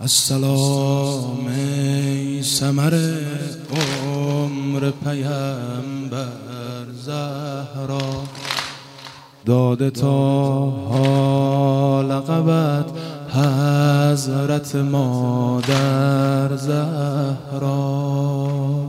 السلام ای ثمر عمر پیامبر زهرا، داده تا لقبت حضرت مادر زهرا،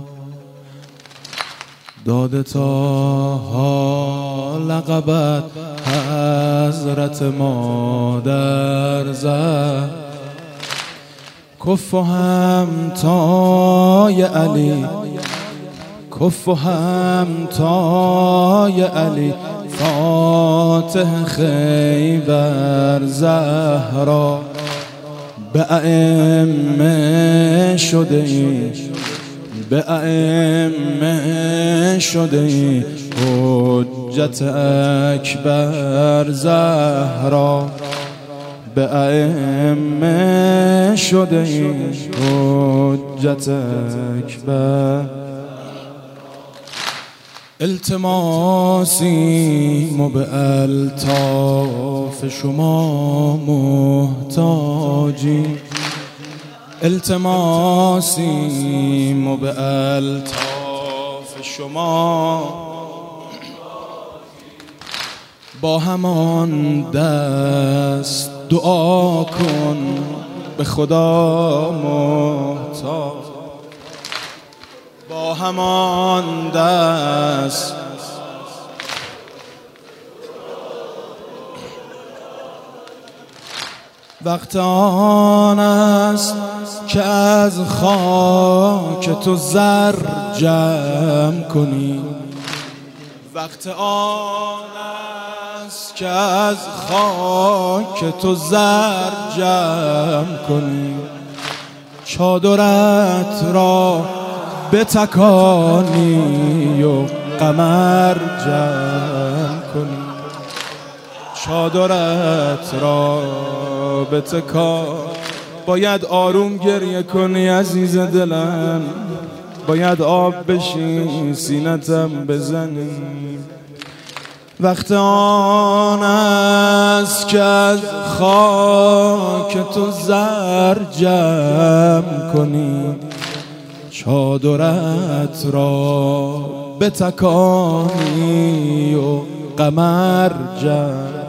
داده تا لقبت حضرت مادر زهرا. کف و همتای علی، کف و همتای علی، فاتح خیبر زهرا. به ائمه شده ای، به ائمه شده ای، حجت اکبر زهرا. به ائمه شده ای، حجت اکبر. التماسی مو به الطاف شما محتاجی، التماسی مو به الطاف شما. با همان دست دعا کن به خدا محتاج، با همان دست وقت آن است که از خاک تو زر جمع کنی، وقت آن است که از خاک تو زر جمع کنی. چادرت را بتکانی و قمر جمع کنی، چادرت را بتکان. باید آروم گریه کنی عزیز دلم، باید آب بشی سینتم بزنی. وقت آن است که از خاک تو زر جمع کنی، چادرت را بتکانی و قمر جمع.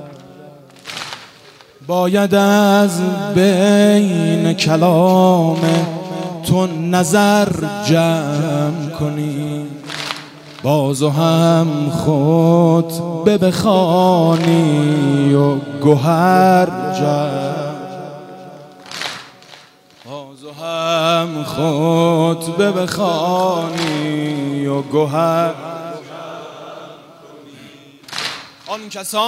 باید از بین کلام تو نظر جمع کنی، بازو هم خود بخوانی و گوهر جمع. بازو هم خود بخوانی و گوهر. آن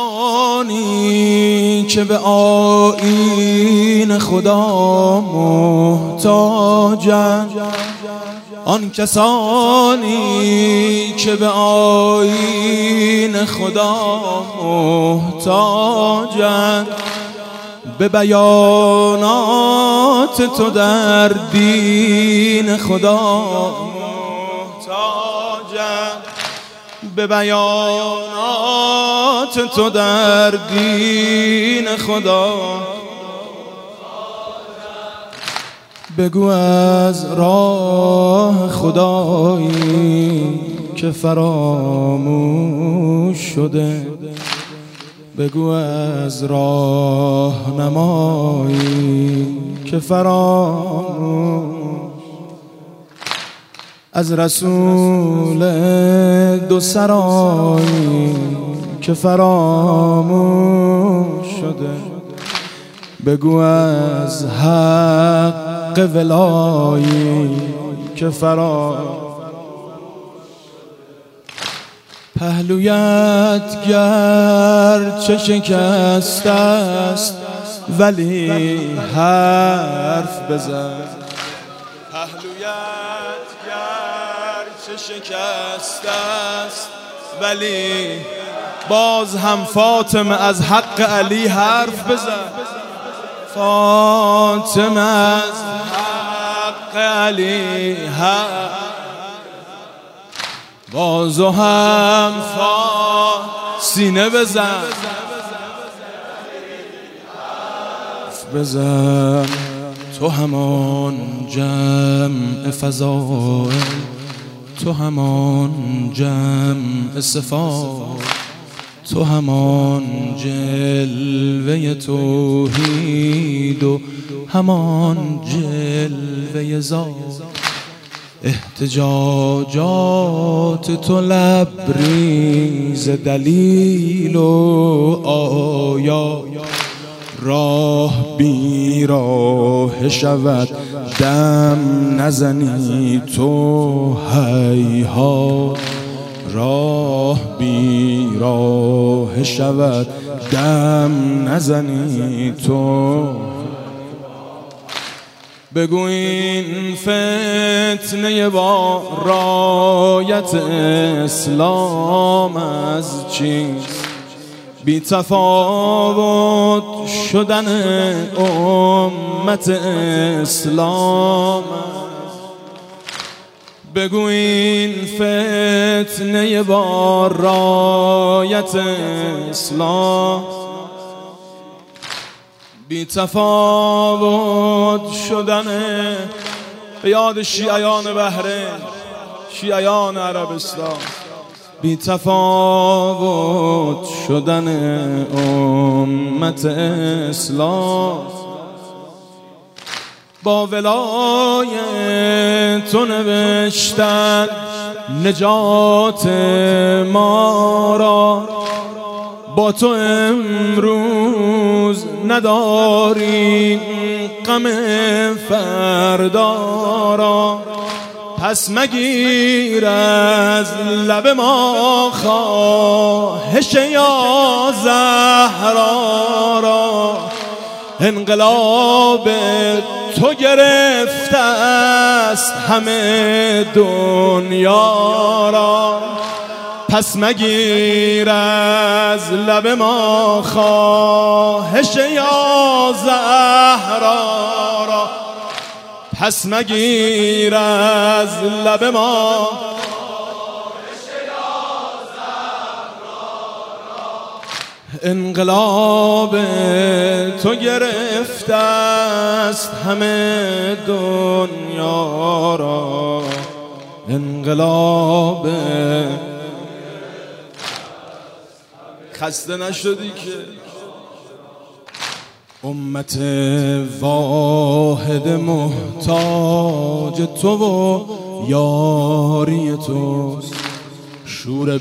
کسانی که به آیین خدا محتاجند، آن کسانی که به آیین خدا محتاجند، به بیانات تو در دین خدا محتاجند، به بیانات تو در دین خدا. بگو از راه خدایی که فراموش شده، بگو از راه نمایی که فراموش، از رسول دو سرایی که فراموش شده، بگو از حق ولایی که پهلویت گرچه شکست است ولی حرف بزن، پهلویت گرچه شکست است ولی باز هم فاطمه از حق علی حرف بزن، فاطمه از حق علی حرف. بازو هم سینه بزن، تو همان جمع فضائل، تو همان جمع صفات، تو همان جلوه توحید و همان جلوه ذات. احتجاجات تو لبریز دلیل و آیا، راه بی راه شود دم نزنی تو هیهات، راه بی راه شود دم نزنی تو. بگو این فتنه با رایت اسلام از چیست؟ بی تفاوت شدن امت اسلام. بگو این فتنه با رایت اسلام، بی تفاوت شدن. به یاد شیعیان بحرین، شیعیان عربستان، بی تفاوت شدن امت اسلام. با ولای تو نوشتن نجات ما را، با تو امروز نداریم غم فردا را. پس مگیر از لب ما خواهش یا زهرا را، انقلاب تو گرفته است همه دنیا را. پس مگیر از لب ما خواهش یا زهرا را، پس مگیر از لب ما خواهش یا زهرا را. انقلاب تو گرفته است همه دنیا را، انقلاب. خسته نشدی که امت واحد محتاج تو و یاری توست، شور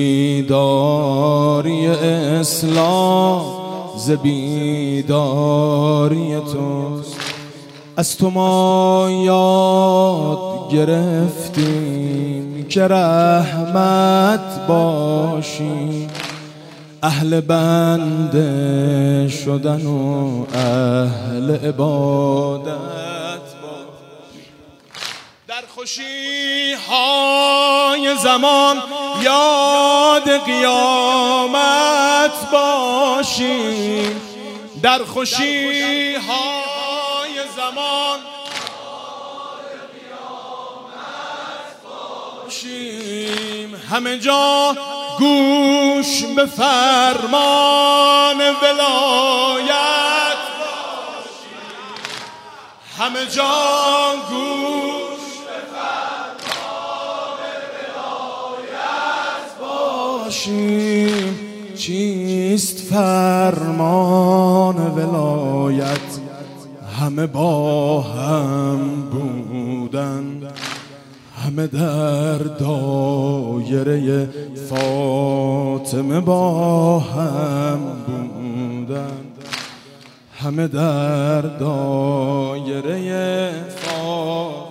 بیداری اسلام ز بیداری توست. از تو ما یاد گرفتیم که رحمت باشیم، اهل بنده شدن و اهل عبادت باشیم. در خوشی های زمان یاد قیامت باشیم، در خوشی های زمان یاد قیامت باشیم. همه جا گوش به فرمان ولایت باشیم، همه جا گوش به فرمان ولایت باشیم. چیست فرمان ولایت؟ همه با هم بودن، همه در دایره فاطمه با هم بودن، همه در دایره فاطمه.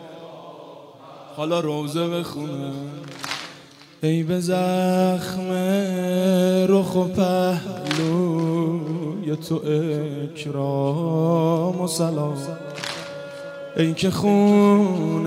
حالا روزه بخونم. ای به زخم رخ و پهلوی تو اکرام و سلام، ای که خون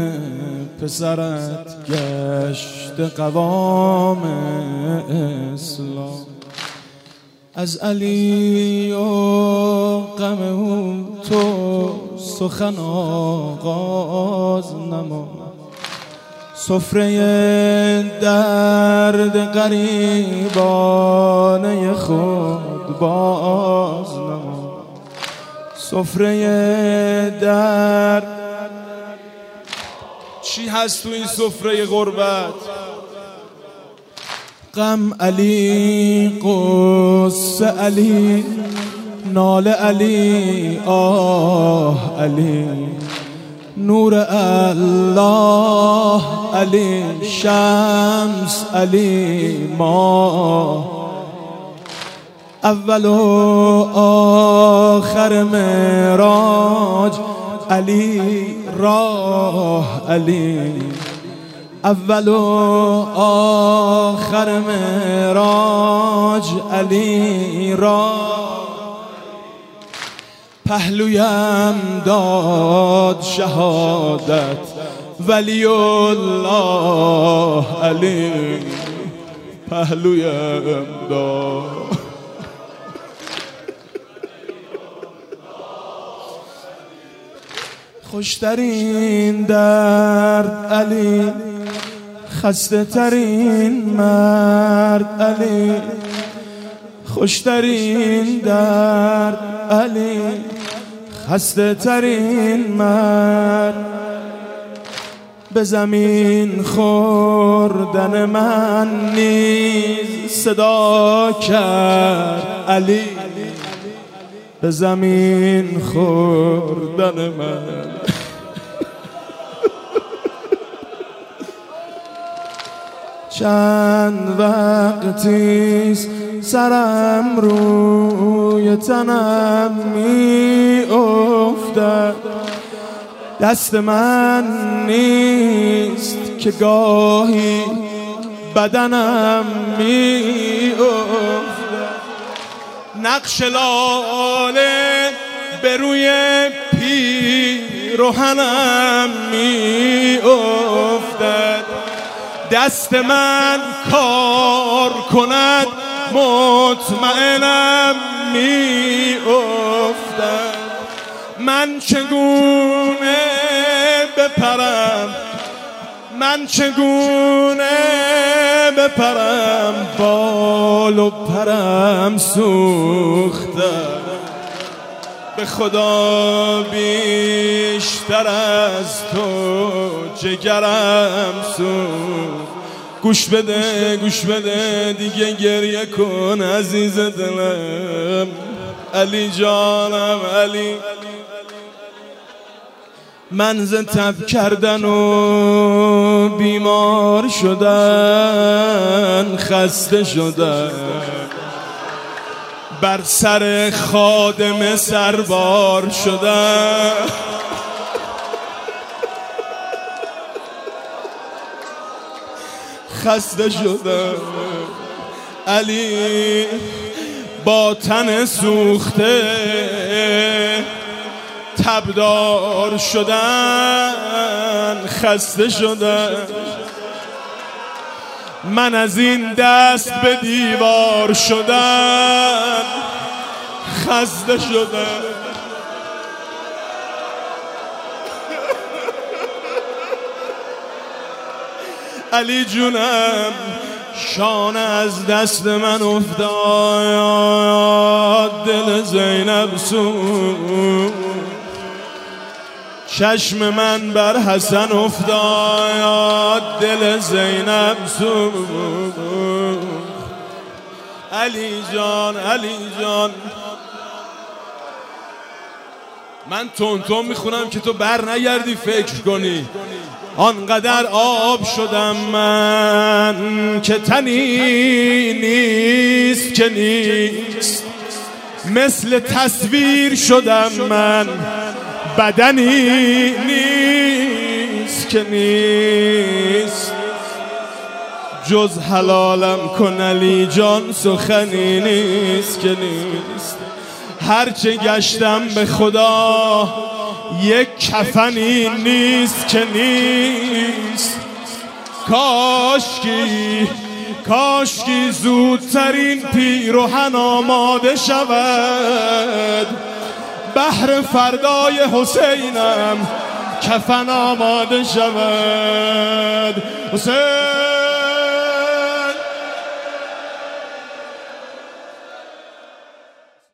پسرت گشت قوام اسلام. از علی و غم او تو سخن آغاز نما، سفره درد غریبانه خود باز نما، سفره درد. چی هست تو این سفره غربت؟ غم علی، قصه علی، ناله علی، آه علی، نور الله علی، شمس علی، ماه، اول و آخر معراج علی، راه علی، اول و آخر معراج علی، راه. پهلویم داد شهادت ولی الله علی، پهلویم داد. خوشترین درد علی، خسته ترین مرد علی، خوشترین درد علی، خسته ترین مرد. به زمین خوردن من نیز صدا کرد علی، به زمین خوردن من. چند وقتیست سرم روی تنم می افتد، دست من نیست که گاهی بدنم می افتد. نقش لاله به روی پیرهنم می افتد، دست من کار کند مطمئنم می افتد. من چگونه بپرم، من چگونه بپرم، بال و پرم سوخته، به خدا بیشتر از تو جگرم سوخت. گوش بده گوش بده دیگه گریه کن عزیز دلم، علی جانم علی. من ز تب کردن و بیمار شدن خسته شدم، بر سر خادم سربار شدم. خسته شدم علی، با تن سوخته تبدار شدن خسته شدم. من از این دست به دیوار شدن خسته شدم. علی جونم شانه از دست من افتاد، دل زینب سوخت، چشم من بر حسن افتاد، دل زینب سوخت. علی جان علی جان، من تون میخونم که تو بر نگردی فکر کنی. آنقدر آب شدم من که تنی نیست که نیست، مثل تصویر شدم من بدنی نیست که نیست. جز حلالم کن علی جان سخنی نیست که نیست. هرچه گشتم به خدا یک کفنی نیست که نیست. کاشکی زودترین پیرهن آماده شود، بهر فردای حسینم کفن آماده شود. حسین